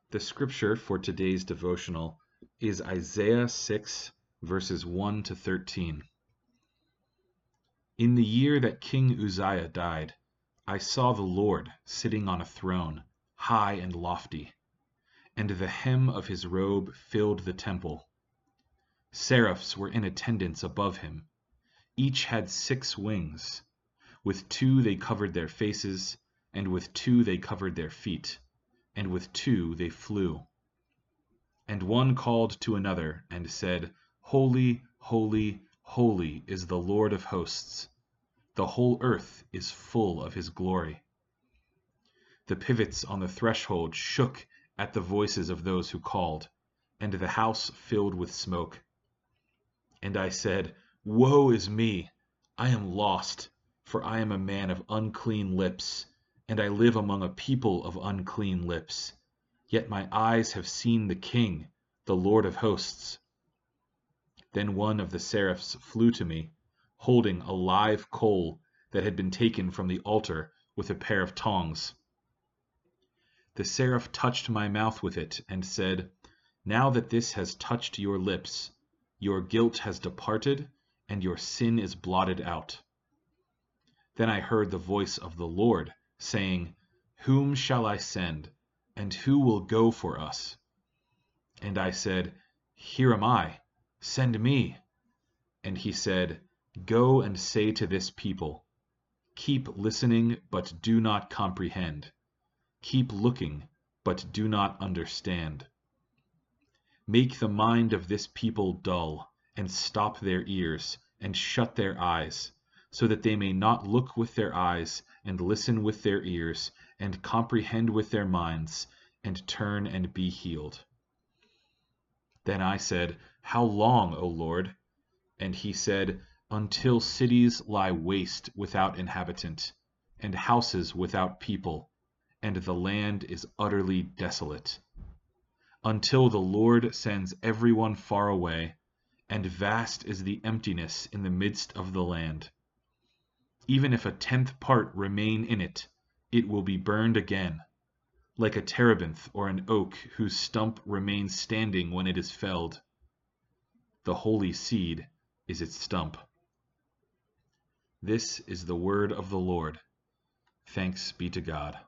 The scripture for today's devotional is Isaiah 6, verses 1 to 13. In the year that King Uzziah died, I saw the Lord sitting on a throne, high and lofty, and the hem of his robe filled the temple. Seraphs were in attendance above him. Each had 6 wings. With 2 they covered their faces, and with 2 they covered their feet, and with 2 they flew. And one called to another and said, Holy, holy, holy is the Lord of hosts. The whole earth is full of his glory. The pivots on the threshold shook at the voices of those who called, and the house filled with smoke. And I said, Woe is me! I am lost, for I am a man of unclean lips, and I live among a people of unclean lips. Yet my eyes have seen the King, the Lord of hosts. Then one of the seraphs flew to me, holding a live coal that had been taken from the altar with a pair of tongs. The seraph touched my mouth with it and said, Now that this has touched your lips, your guilt has departed, and your sin is blotted out. Then I heard the voice of the Lord, saying, Whom shall I send, and who will go for us? And I said, Here am I, send me. And he said, Go and say to this people, Keep listening, but do not comprehend. Keep looking, but do not understand. Make the mind of this people dull, and stop their ears, and shut their eyes, so that they may not look with their eyes, and listen with their ears, and comprehend with their minds, and turn and be healed. Then I said, How long, O Lord? And he said, Until cities lie waste without inhabitant, and houses without people, and the land is utterly desolate. Until the Lord sends everyone far away, and vast is the emptiness in the midst of the land. Even if a 10th part remain in it, it will be burned again, like a terebinth or an oak whose stump remains standing when it is felled. The holy seed is its stump. This is the word of the Lord. Thanks be to God.